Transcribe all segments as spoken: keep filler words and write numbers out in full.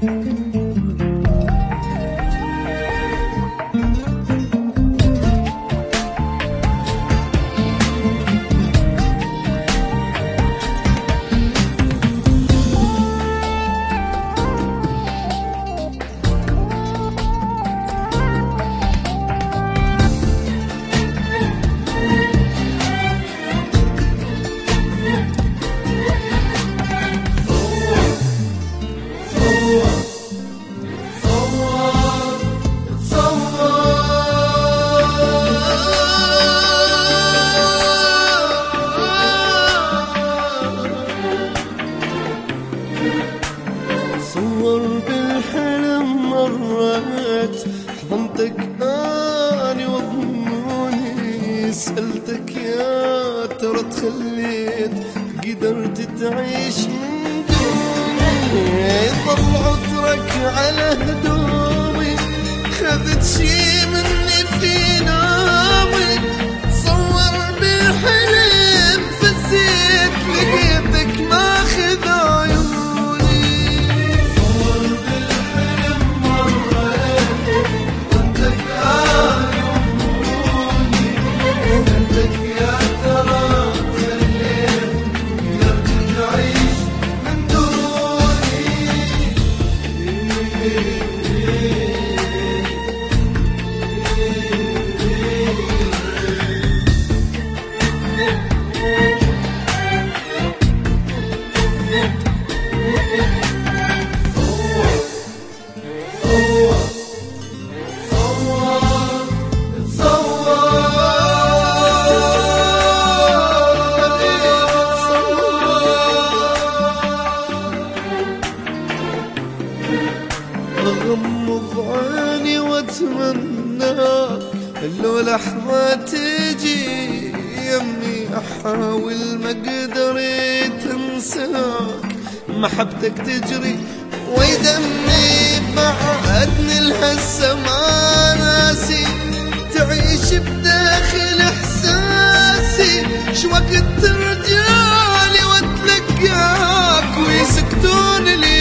بالحلم مرات حضنتك اني وضموني، سألتك يا ترى تخليت قدرت تعيش من دوني، ضل عطرك على هدومي خذت شي مني في نومي، تصور بالحلم فزيت لقيتك ماخذ عيوني، تصور بالحلم مرات ضدك اني وضموني، سألتك يا ترى تخليت قدرت تعيش من دوني. أغمض عيني واتمنى لو لحظة تجي يمي، أحاول ما اقدر تنساك، محبتك تجري ويدمي بعدني لهسه ما ناسي، تعيش بداخل احساسي، شوقت ترجعلي واتلقاك ويسكتون لي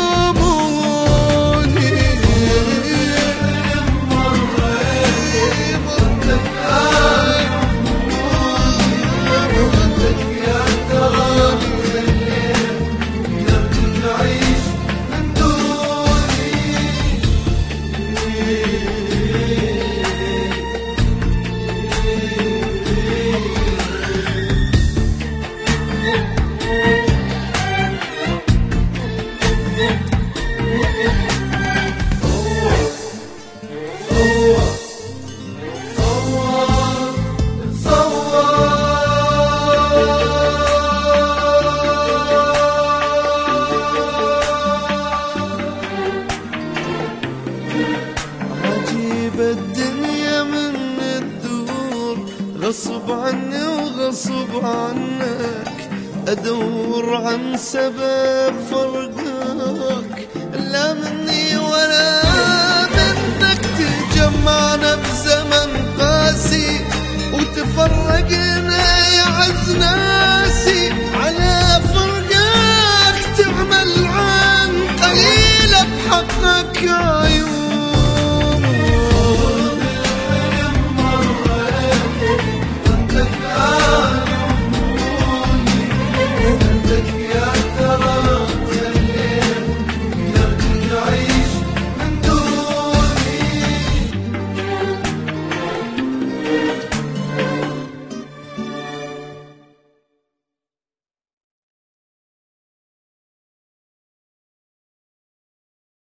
الدنيا من الدور، غصب عني وغصب عنك، أدور عن سبب فرقك، لا مني ولا منك، تجمعنا بزمن قاسي وتفرقنا يا عز ناسي.